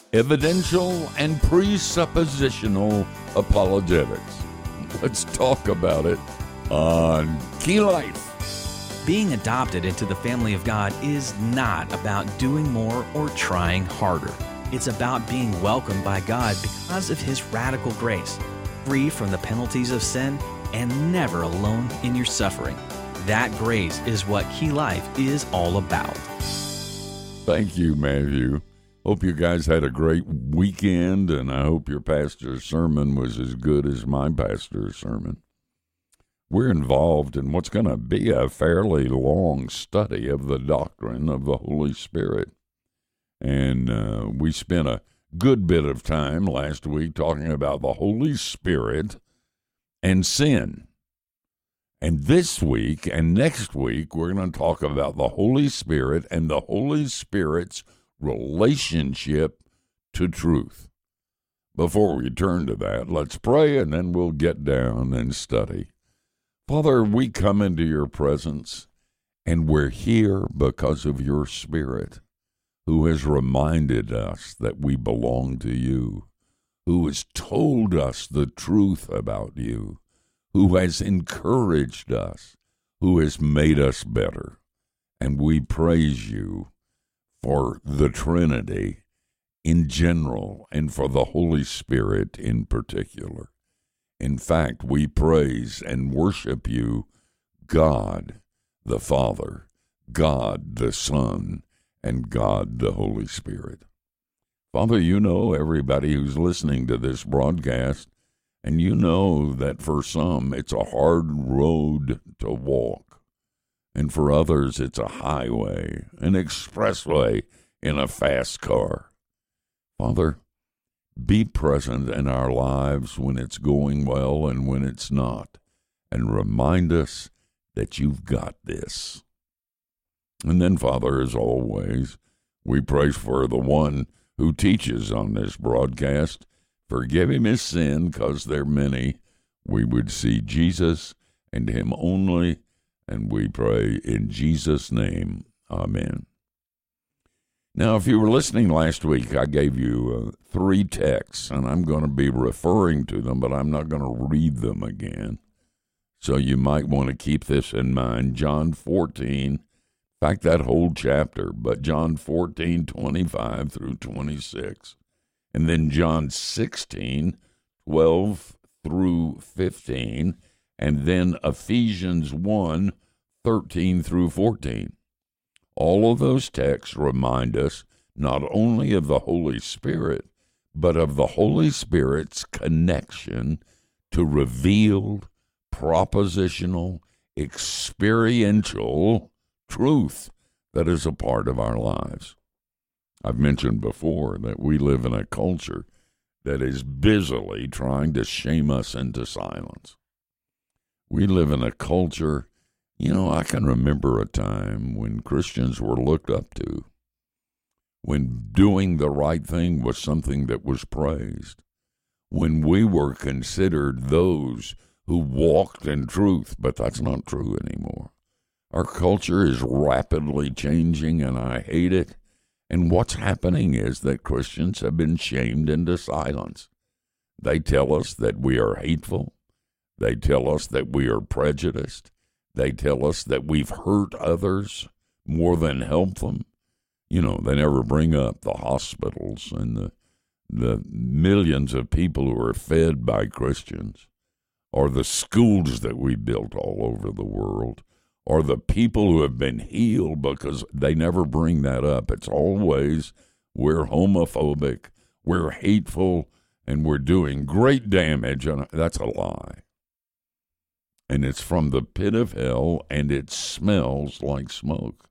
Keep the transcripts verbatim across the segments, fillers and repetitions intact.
evidential and presuppositional apologetics. Let's talk about it on Key Life. Being adopted into the family of God is not about doing more or trying harder. It's about being welcomed by God because of His radical grace, free from the penalties of sin, and never alone in your suffering. That grace is what Key Life is all about. Thank you, Matthew. Hope you guys had a great weekend, and I hope your pastor's sermon was as good as my pastor's sermon. We're involved in what's going to be a fairly long study of the doctrine of the Holy Spirit. And uh, we spent a good bit of time last week talking about the Holy Spirit and sin. And this week and next week, we're going to talk about the Holy Spirit and the Holy Spirit's relationship to truth. Before we turn to that, let's pray, and then we'll get down and study. Father, we come into your presence, and we're here because of your Spirit, who has reminded us that we belong to you, who has told us the truth about you, who has encouraged us, who has made us better. And we praise you for the Trinity in general and for the Holy Spirit in particular. In fact, we praise and worship you, God the Father, God the Son, and God the Holy Spirit. Father, you know everybody who's listening to this broadcast, and you know that for some it's a hard road to walk. And for others, it's a highway, an expressway in a fast car. Father, be present in our lives when it's going well and when it's not, and remind us that you've got this. And then, Father, as always, we pray for the one who teaches on this broadcast. Forgive him his sin, because they're many. We would see Jesus and him only. And we pray in Jesus' name, amen. Now, if you were listening last week, I gave you uh, three texts, and I'm going to be referring to them, but I'm not going to read them again. So you might want to keep this in mind. John fourteen, in fact, that whole chapter, but John fourteen, twenty-five through twenty-six. And then John sixteen, twelve through fifteen. And then Ephesians one, thirteen through fourteen. All of those texts remind us not only of the Holy Spirit, but of the Holy Spirit's connection to revealed, propositional, experiential truth that is a part of our lives. I've mentioned before that we live in a culture that is busily trying to shame us into silence. We live in a culture, you know, I can remember a time when Christians were looked up to, when doing the right thing was something that was praised, when we were considered those who walked in truth, but that's not true anymore. Our culture is rapidly changing, and I hate it. And what's happening is that Christians have been shamed into silence. They tell us that we are hateful. They tell us that we are prejudiced. They tell us that we've hurt others more than helped them. You know, they never bring up the hospitals and the the millions of people who are fed by Christians, or the schools that we built all over the world, or the people who have been healed, because they never bring that up. It's always, we're homophobic, we're hateful, and we're doing great damage. And that's a lie. And it's from the pit of hell, and it smells like smoke.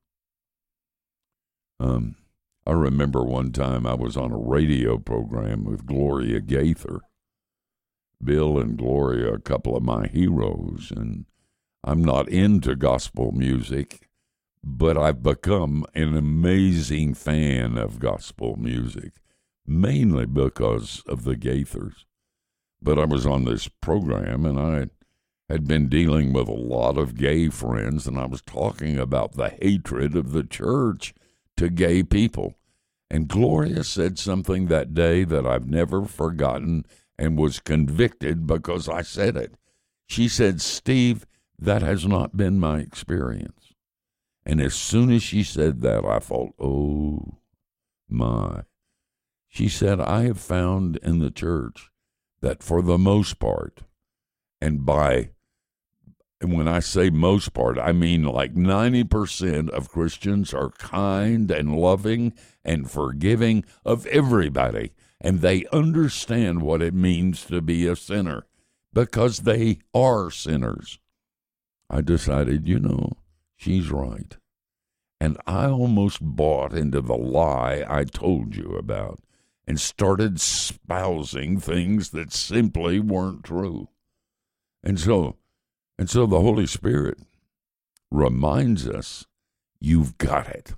Um, I remember one time I was on a radio program with Gloria Gaither. Bill and Gloria, a couple of my heroes, and I'm not into gospel music, but I've become an amazing fan of gospel music, mainly because of the Gaithers. But I was on this program, and I had been dealing with a lot of gay friends, and I was talking about the hatred of the church to gay people. And Gloria said something that day that I've never forgotten and was convicted because I said it. She said, Steve, that has not been my experience. And as soon as she said that, I thought, oh, my. She said, I have found in the church that for the most part, and by, and when I say most part, I mean like ninety percent of Christians are kind and loving and forgiving of everybody, and they understand what it means to be a sinner because they are sinners. I decided, you know, she's right. And I almost bought into the lie I told you about and started espousing things that simply weren't true. And so, and so the Holy Spirit reminds us, you've got it.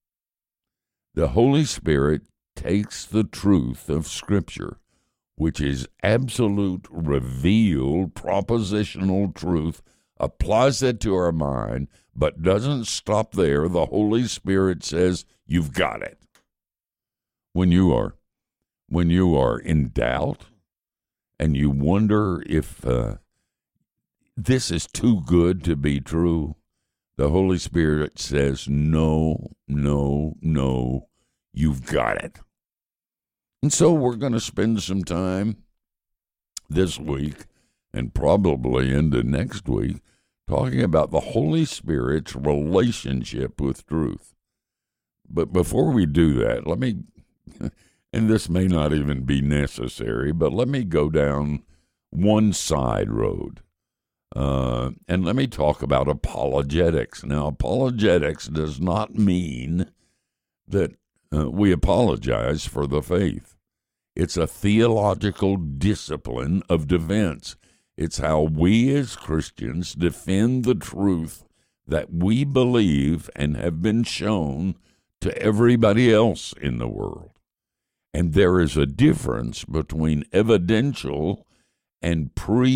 The Holy Spirit takes the truth of Scripture, which is absolute, revealed, propositional truth, applies it to our mind, but doesn't stop there. The Holy Spirit says, you've got it. When you are, when you are in doubt and you wonder if uh, this is too good to be true, the Holy Spirit says, no, no, no, you've got it. And so we're going to spend some time this week and probably into next week talking about the Holy Spirit's relationship with truth. But before we do that, let me, and this may not even be necessary, but let me go down one side road. Uh, and let me talk about apologetics. Now, apologetics does not mean that uh, we apologize for the faith. It's a theological discipline of defense. It's how we as Christians defend the truth that we believe and have been shown to everybody else in the world. And there is a difference between evidential and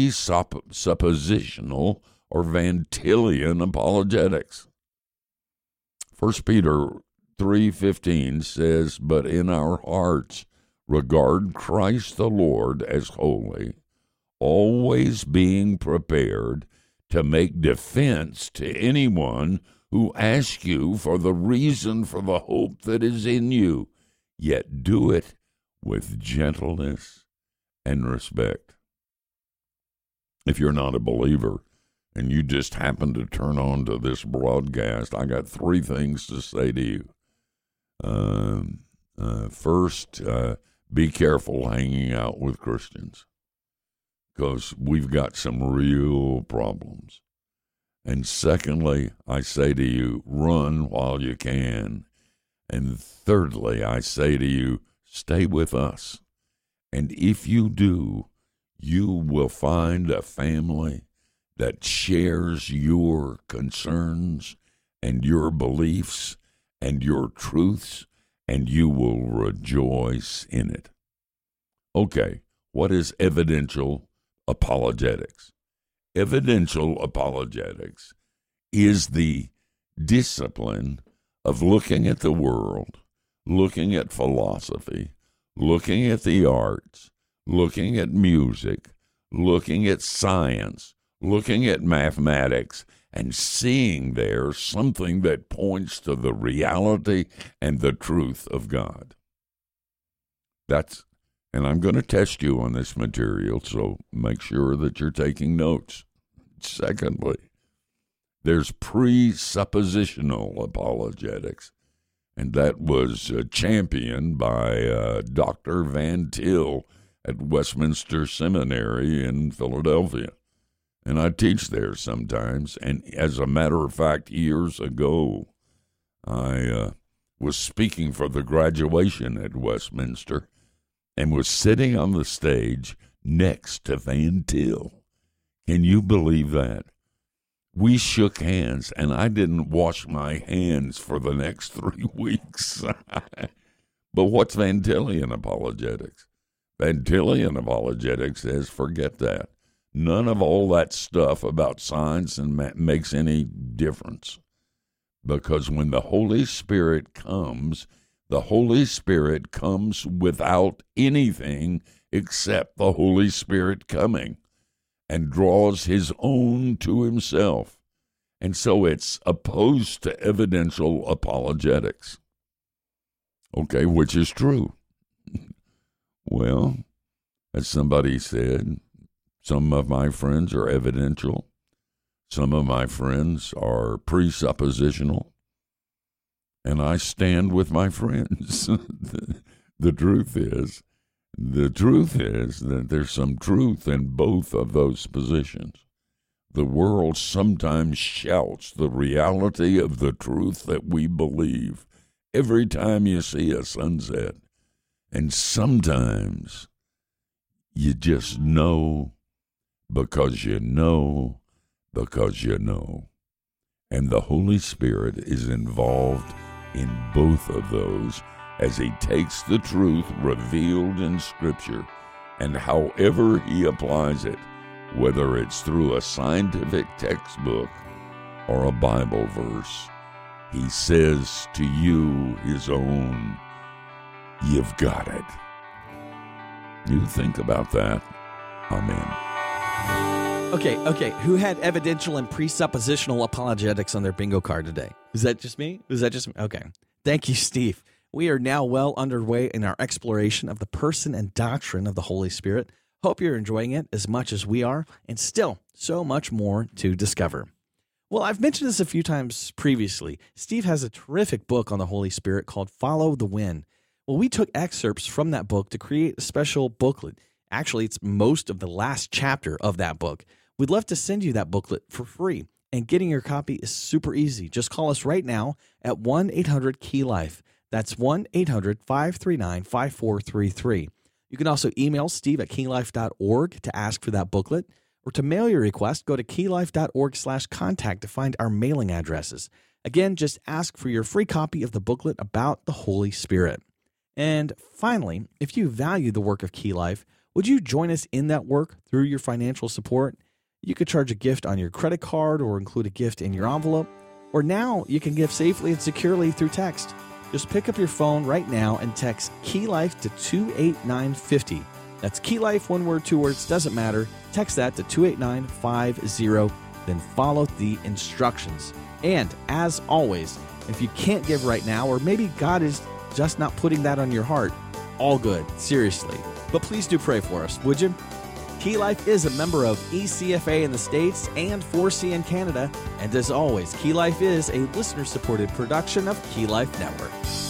presuppositional or Van Tillian apologetics. First Peter three fifteen says, but in our hearts regard Christ the Lord as holy, always being prepared to make defense to anyone who asks you for the reason for the hope that is in you, yet do it with gentleness and respect. If you're not a believer and you just happen to turn on to this broadcast, I got three things to say to you. Uh, uh, first, uh, be careful hanging out with Christians, because we've got some real problems. And secondly, I say to you, run while you can. And thirdly, I say to you, stay with us. And if you do, you will find a family that shares your concerns and your beliefs and your truths, and you will rejoice in it. Okay, what is evidential apologetics? Evidential apologetics is the discipline of looking at the world, looking at philosophy, looking at the arts, looking at music, looking at science, looking at mathematics, and seeing there something that points to the reality and the truth of God. That's, and I'm going to test you on this material, so make sure that you're taking notes. Secondly, there's presuppositional apologetics, and that was uh, championed by uh, Doctor Van Til at Westminster Seminary in Philadelphia. And I teach there sometimes. And as a matter of fact, years ago, I uh, was speaking for the graduation at Westminster and was sitting on the stage next to Van Til. Can you believe that? We shook hands, and I didn't wash my hands for the next three weeks. But what's Van Tillian apologetics? Van Tillian apologetics says, forget that. None of all that stuff about science and ma- makes any difference. Because when the Holy Spirit comes, The Holy Spirit comes without anything except the Holy Spirit coming, and draws his own to himself. And so it's opposed to evidential apologetics. Okay, which is true. Well, as somebody said, some of my friends are evidential. Some of my friends are presuppositional. And I stand with my friends. the, the truth is, the truth is that there's some truth in both of those positions. The world sometimes shouts the reality of the truth that we believe every time you see a sunset. And sometimes you just know because you know because you know. And the Holy Spirit is involved in both of those as he takes the truth revealed in Scripture, and however he applies it, whether it's through a scientific textbook or a Bible verse, he says to you, his own, you've got it. You think about that. Amen. Okay, okay. Who had evidential and presuppositional apologetics on their bingo card today? Is that just me? Is that just me? Okay. Thank you, Steve. We are now well underway in our exploration of the person and doctrine of the Holy Spirit. Hope you're enjoying it as much as we are, and still so much more to discover. Well, I've mentioned this a few times previously. Steve has a terrific book on the Holy Spirit called Follow the Wind. Well, we took excerpts from that book to create a special booklet. Actually, it's most of the last chapter of that book. We'd love to send you that booklet for free, and getting your copy is super easy. Just call us right now at one eight hundred key life. That's one eight hundred five three nine five four three three. You can also email steve at key life dot org to ask for that booklet, or to mail your request, go to key life dot org slash contact to find our mailing addresses. Again, just ask for your free copy of the booklet about the Holy Spirit. And finally, if you value the work of Key Life, would you join us in that work through your financial support? You could charge a gift on your credit card or include a gift in your envelope. Or now you can give safely and securely through text. Just pick up your phone right now and text Key Life to two eight nine five zero. That's Key Life, one word, two words, doesn't matter. Text that to two eight nine five zero, then follow the instructions. And as always, if you can't give right now, or maybe God is just not putting that on your heart, all good, seriously. But please do pray for us, would you? Key Life is a member of E C F A in the States and four C in Canada. And as always, Key Life is a listener-supported production of Key Life Network.